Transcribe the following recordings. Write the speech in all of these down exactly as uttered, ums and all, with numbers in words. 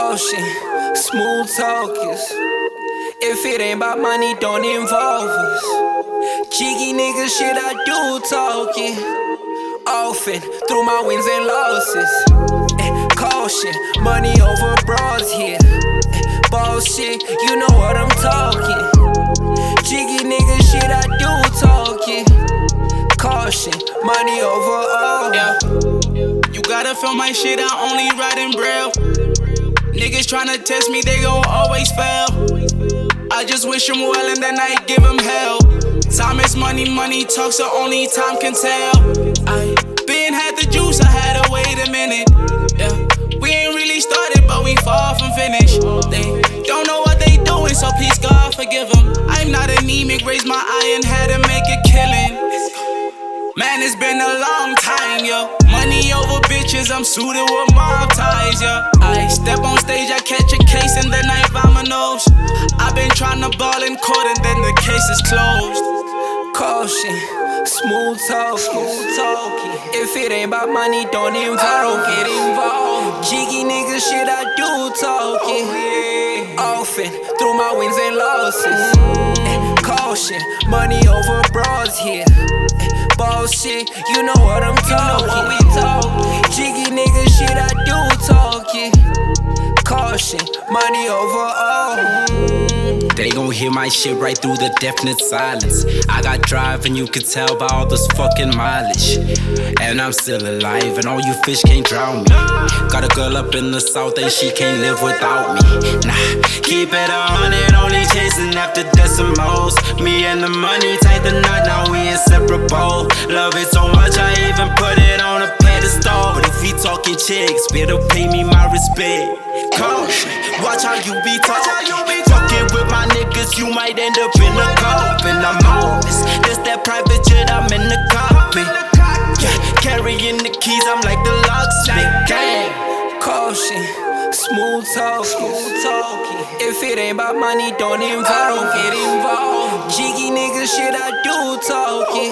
Caution, smooth talkers. If it ain't about money, don't involve us. Jiggy nigga shit, I do talking often through my wins and losses. Eh, caution, money over bras here. Eh, bullshit, you know what I'm talking. Jiggy nigga shit, I do talking. Caution, money over all. Yeah. You gotta feel my shit, I only write in braille. Niggas tryna test me, they gon' always fail. I just wish them well and then I give them hell. Time is money, money talk, so only time can tell. I been had the juice, I had to wait a minute. Yeah, we ain't really started, but we far from finished. They don't know what they doing, so please God forgive them. I'm not anemic, raised my eye and had to make a killing. Man, it's been a long time, yo. Money over bitches, I'm suited with mob ties, yo. I step on stage, I catch a case and then I vominos. I've been trying to ball in court and then the case is closed. Caution, smooth talking, smooth talking. If it ain't about money, don't involve, get involved. Jiggy nigga shit, I do talking often through my wins and losses. Eh, caution, money over bras here. Eh, bullshit, you know what I'm talking. What we talk. Jiggy nigga shit, I do talking. Caution, money over all. They gon' hear my shit right through the deafening silence. I got drive and you can tell by all this fucking mileage. And I'm still alive and all you fish can't drown me. Got a girl up in the south and she can't live without me. Nah, keep it a hundred, only chasing after decimals. Me and the money tight the knot, now we inseparable. Love it so much I even put it on a pedestal. But if he talking chicks, better pay me my respect. Caution, watch how you be talking. Fucking with my niggas, you might end up in a coffin. I'm on this, this that private jet, I'm in the cockpit. Yeah, carrying the keys, I'm like the locksmith. Gang. Caution, smooth talking, smooth talking. If it ain't about money, don't involve, get involved. Jiggy nigga shit, I do talking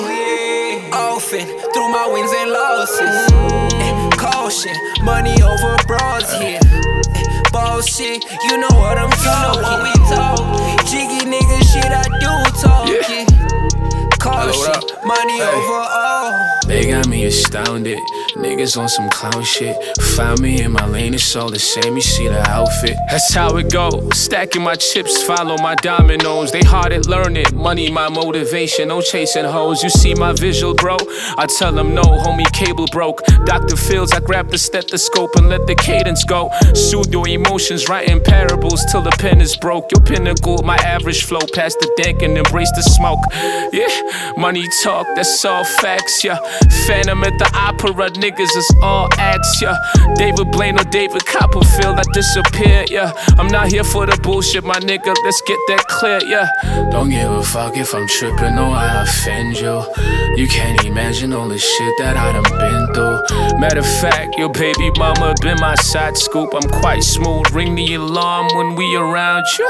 often through my wins and losses. Eh, caution, money over bras here. Bullshit, you know what I'm talking. What we talk. Jiggy nigga shit, I do talking. Caution, money hey. Over all. They got me astounded. Niggas on some clown shit. Found me in my lane, it's all the same. You see the outfit. That's how it go. Stacking my chips, follow my dominoes. They hard at learning. Money, my motivation. No chasing hoes. You see my visual, bro? I tell them no, homie, cable broke. Doctor Fields, I grab the stethoscope and let the cadence go. Soothe your emotions, writing parables till the pen is broke. Your pinnacle, my average flow. Past the dank and embrace the smoke. Yeah, money talk, that's all facts, yeah. Phantom at the opera, niggas is all acts, yeah. David Blaine or David Copperfield, I disappear, yeah. I'm not here for the bullshit, my nigga, let's get that clear, yeah. Don't give a fuck if I'm tripping or I offend you. You can't imagine all the shit that I done been through. Matter of fact, your baby mama been my side scoop. I'm quite smooth, ring the alarm when we around you.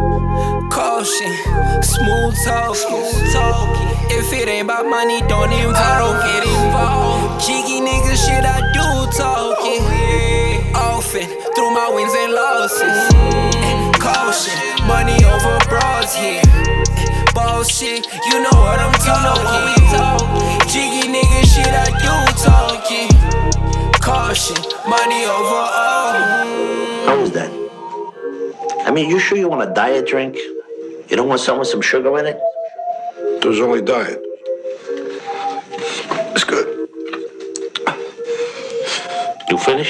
Caution, smooth talking, smooth talking. If it ain't about money, don't involve, get involved. Jiggy nigga shit, I do talking often through my wins and losses. Eh, caution, money over bras here. Eh, bullshit, you know what I'm talking. Jiggy nigga shit, I do talking. Caution, money over all. How was that? I mean, you sure you want a diet drink? You don't want something with some sugar in it? There's only diet. It's good. You finished?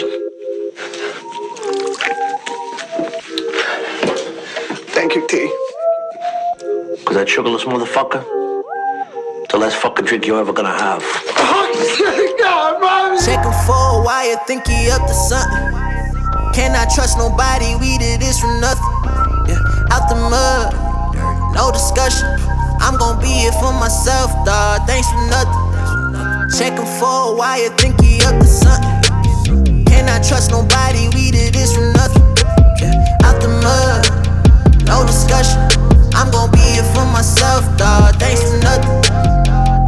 Thank you, T. Cause that sugarless motherfucker, the last fucking drink you're ever gonna have. Oh, God, mommy! Check him for a while, think he up to something. Cannot trust nobody, we did this from nothing. Yeah, out the mud, no discussion. I'm gon' be here for myself, dawg, thanks for nothing. Check him for a while, think he up to something. Cannot trust nobody, we did this from nothing.